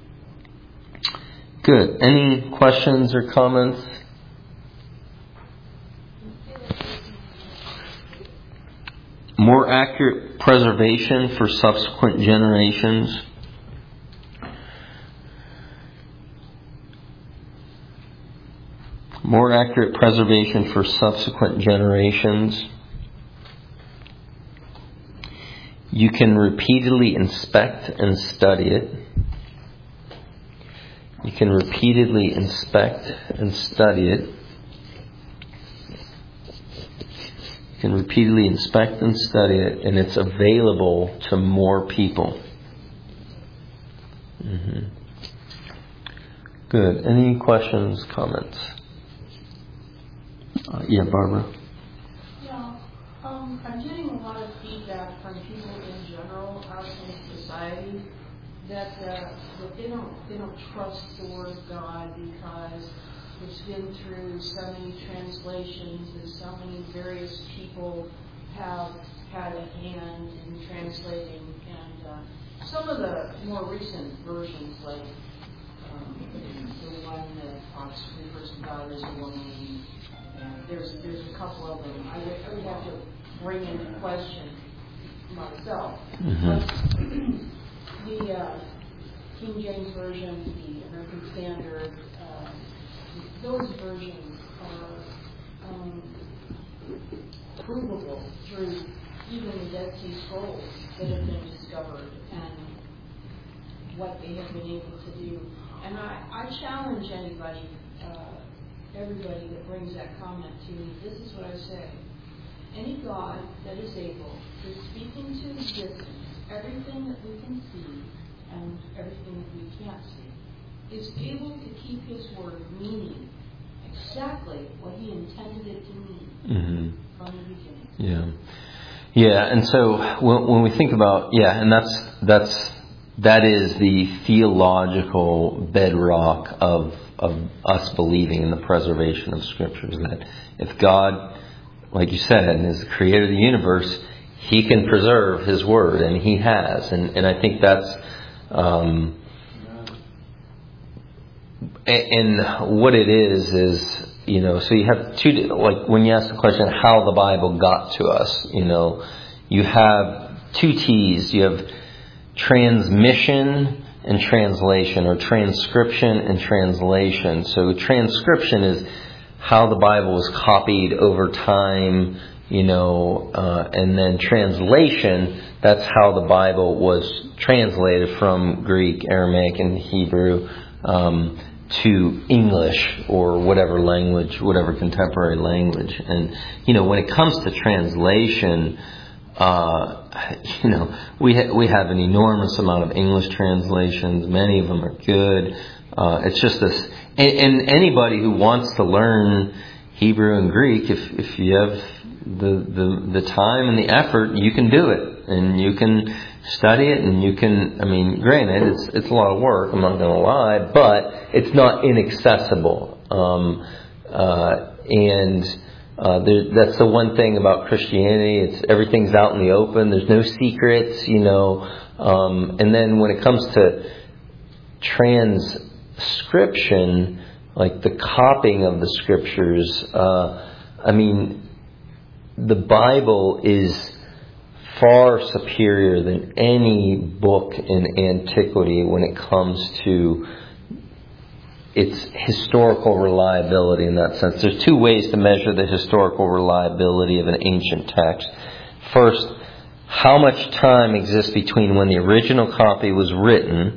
Good. Any questions or comments? More accurate preservation for subsequent generations. More accurate preservation for subsequent generations. You can repeatedly inspect and study it. You can repeatedly inspect and study it. You can repeatedly inspect and study it, and it's available to more people. Mm-hmm. Good. Any questions, comments? Uh, yeah, Barbara. Yeah, um, I'm getting a lot of feedback from people in general out in society that uh, that they don't they don't trust the Word of God because it's been through so many translations and so many various people have had a hand in translating. And uh, some of the more recent versions, like um, the one that talks refers to God as a woman, and there's there's a couple of them I would, I would have to bring into question myself. Mm-hmm. But the uh, King James Version, the American Standard, uh, those versions are um, provable through even the Dead Sea Scrolls that have been discovered and what they have been able to do. And I, I challenge anybody, uh, everybody that brings that comment to me, this is what I say. Any God that is able to speak into existence everything that we can see and everything that we can't see is able to keep his word meaning exactly what he intended it to mean mm-hmm. from the beginning. Yeah. Yeah, and so when, when we think about, yeah, and that's, that's, that is the theological bedrock of, of us believing in the preservation of Scriptures, that if God, like you said, is the creator of the universe, he can preserve his word, and he has. And, and I think that's, um, and what it is, is, you know, so you have two, like when you ask the question, how the Bible got to us, you know, you have two T's. You have transmission and translation, or transcription and translation. So transcription is how the Bible was copied over time, you know, uh, and then translation, that's how the Bible was translated from Greek, Aramaic, and Hebrew um, to English or whatever language, whatever contemporary language. And, you know, when it comes to translation, Uh, you know, we ha- we have an enormous amount of English translations. Many of them are good. Uh, it's just this, and, and anybody who wants to learn Hebrew and Greek, if if you have the, the the time and the effort, you can do it, and you can study it, and you can. I mean, granted, it's it's a lot of work. I'm not going to lie, but it's not inaccessible. Um, uh, and uh, there, that's the one thing about Christianity. It's everything's out in the open. There's no secrets, you know. Um, and then when it comes to transcription, like the copying of the scriptures, uh, I mean, the Bible is far superior than any book in antiquity when it comes to its historical reliability in that sense. There's two ways to measure the historical reliability of an ancient text. First, how much time exists between when the original copy was written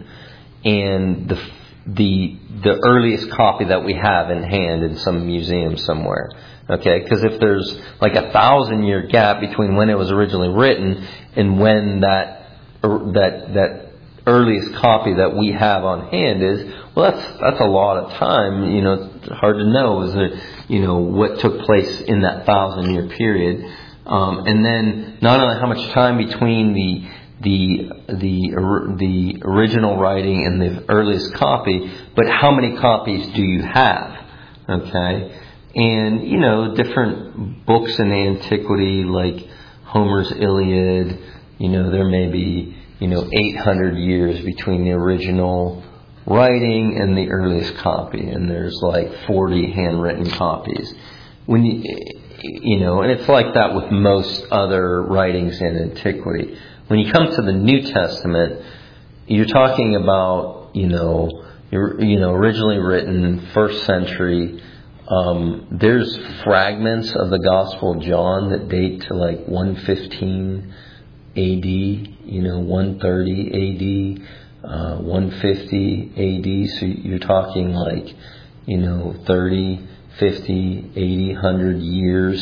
and the the the earliest copy that we have in hand in some museum somewhere. Okay, because if there's like a thousand year gap between when it was originally written and when that that that earliest copy that we have on hand is, well, that's that's a lot of time. You know, it's hard to know is there, you know, what took place in that thousand year period, um, and then not only how much time between the the the the original writing and the earliest copy, but how many copies do you have? Okay. And, you know, different books in antiquity, like Homer's Iliad, you know, there may be, you know, eight hundred years between the original writing and the earliest copy. And there's like forty handwritten copies. When you, you know, and it's like that with most other writings in antiquity. When you come to the New Testament, you're talking about, you know, you're, you know, originally written first century. Um, there's fragments of the Gospel of John that date to like one fifteen A D, you know, one thirty A D, uh, one fifty A D. So you're talking like, you know, thirty, fifty, eighty, one hundred years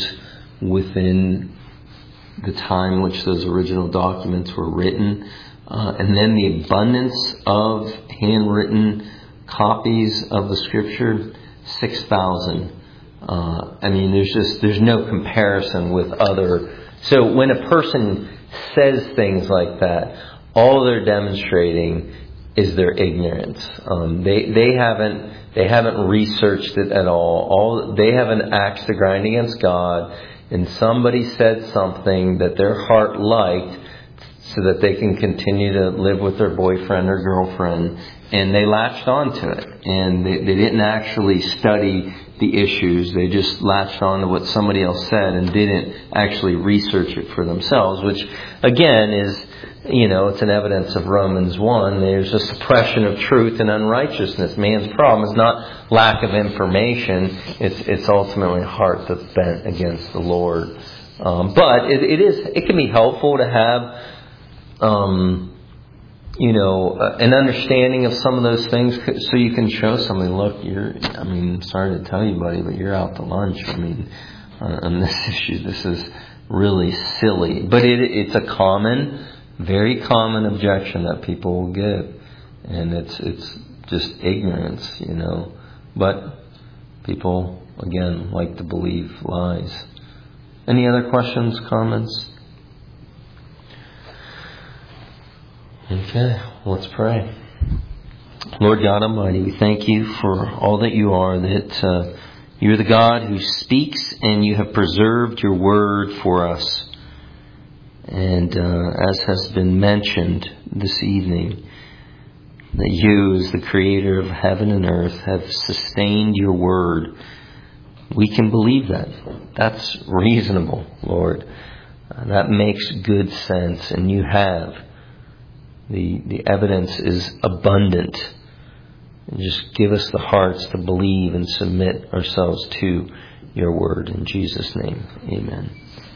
within the time which those original documents were written. Uh, and then the abundance of handwritten copies of the Scripture, six thousand. Uh, I mean, there's just, there's no comparison with other. So when a person says things like that, all they're demonstrating is their ignorance. Um, they, they haven't, they haven't researched it at all. All, they have an axe to grind against God, and somebody said something that their heart liked so that they can continue to live with their boyfriend or girlfriend, and they latched onto it, and they, they didn't actually study the issues. They just latched on to what somebody else said and didn't actually research it for themselves, which again is, you know, it's an evidence of Romans one. There's a suppression of truth and unrighteousness. Man's problem is not lack of information. It's it's ultimately a heart that's bent against the Lord. Um, but it, it is it can be helpful to have Um, you know, uh, an understanding of some of those things, so you can show somebody, look, you're, I mean, sorry to tell you, buddy, but you're out to lunch. I mean, uh, on this issue, this is really silly. But it, it's a common, very common objection that people will give. And it's, it's just ignorance, you know. But people, again, like to believe lies. Any other questions, comments? Okay, let's pray. Lord God Almighty, we thank you for all that you are, that uh, you're the God who speaks and you have preserved your word for us. And uh, as has been mentioned this evening, that you, as the creator of heaven and earth, have sustained your word. We can believe that. That's reasonable, Lord. Uh, that makes good sense, and you have. The the evidence is abundant. And just give us the hearts to believe and submit ourselves to your word. In Jesus' name, amen.